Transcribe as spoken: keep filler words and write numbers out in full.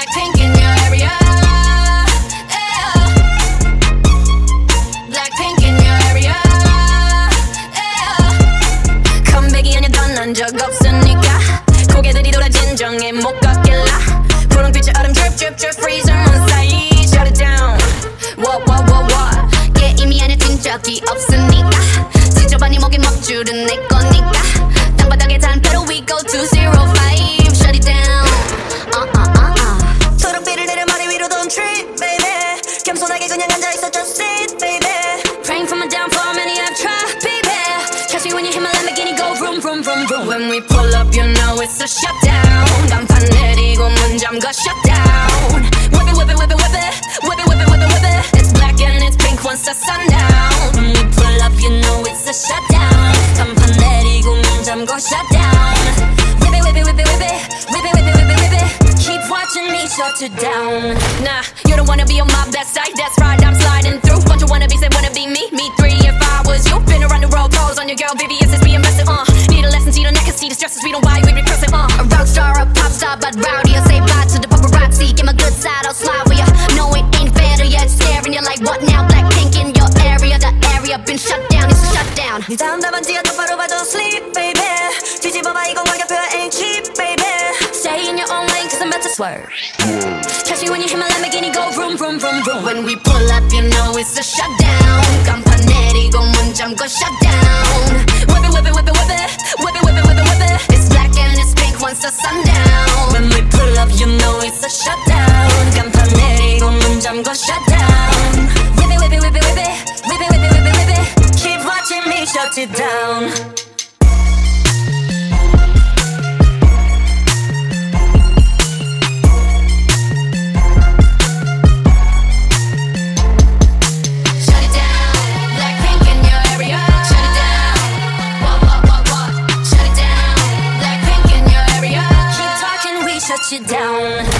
Blackpink in your area. Yeah. Blackpink in your area. Yeah. 컴백이 아니던 난 적 없으니까 고개들이 돌아 진정해 못 걷길라. 분홍빛의 얼음 drip drip drip freezer on side. Shut it down. What what what what. 게임이 안에 뛴 적이 없으니까 지저분이 목에 먹줄은 내 거니까. 땅바닥에 단패로 we go to zero five. Shut it down. Uh uh uh uh. 초록빛을 내려 머리 위로 don't trip baby. 겸손하게 그냥 앉아있어 just sit baby. Praying for my downfall, many I've tried, baby. Catch me when you hit my Lamborghini, go vroom vroom vroom vroom. When we pull up, you know it's a shutdown. 간판 내리고 문 잠가 shutdown. Whip it, whip it, whip it, whip it, whip it, whip it, whip it, whip it. It's black and it's pink once the sundown. When we pull up, you know it's a shutdown. 간판 내리고 문 잠가 shutdown. Whip it, whip it, whip it, whip it, whip it, whip it, whip it, whip it. Keep watching me shut it down. Nah, you don't wanna be on my best side. That's right, I'm sliding through. Bunch of wannabes that wanna be me. Me three if I was you. Been around the world, pose on your girl, V V S is being invested. Uh, need a lesson, see the neck and see the stresses. We don't buy, we repress it. Uh, a rock star, a pop star, but rowdy. I say bye to the paparazzi. Get my good side, I'll slide with ya. No, it ain't fair to ya. It's staring you like what now? Blackpink in your area. The area been shut down. It's a shutdown. 네 다음 답안지가 똑바로 봐도 sleep baby. 뒤집어봐 이건 가격표야 ain't cheap baby. Stay in your own lane, cause I'm about to swerve. Catch me when you hit my Lamborghini, go vroom, vroom, vroom, vroom. When we pull up, you know it's a shutdown. 간판 내리고 문 잠궈 shutdown. Whip it, whip it, whip it, whip it, whip it, whip it, whip it, whip it. It's black and it's pink once the sundown. When we pull up, you know it's a shutdown. 간판 내리고 문 잠궈 shutdown. Whip it, whip it, whip it, whip it, whip it, whip it, whip it, whip it. Keep watching me shut it down. Shut you down.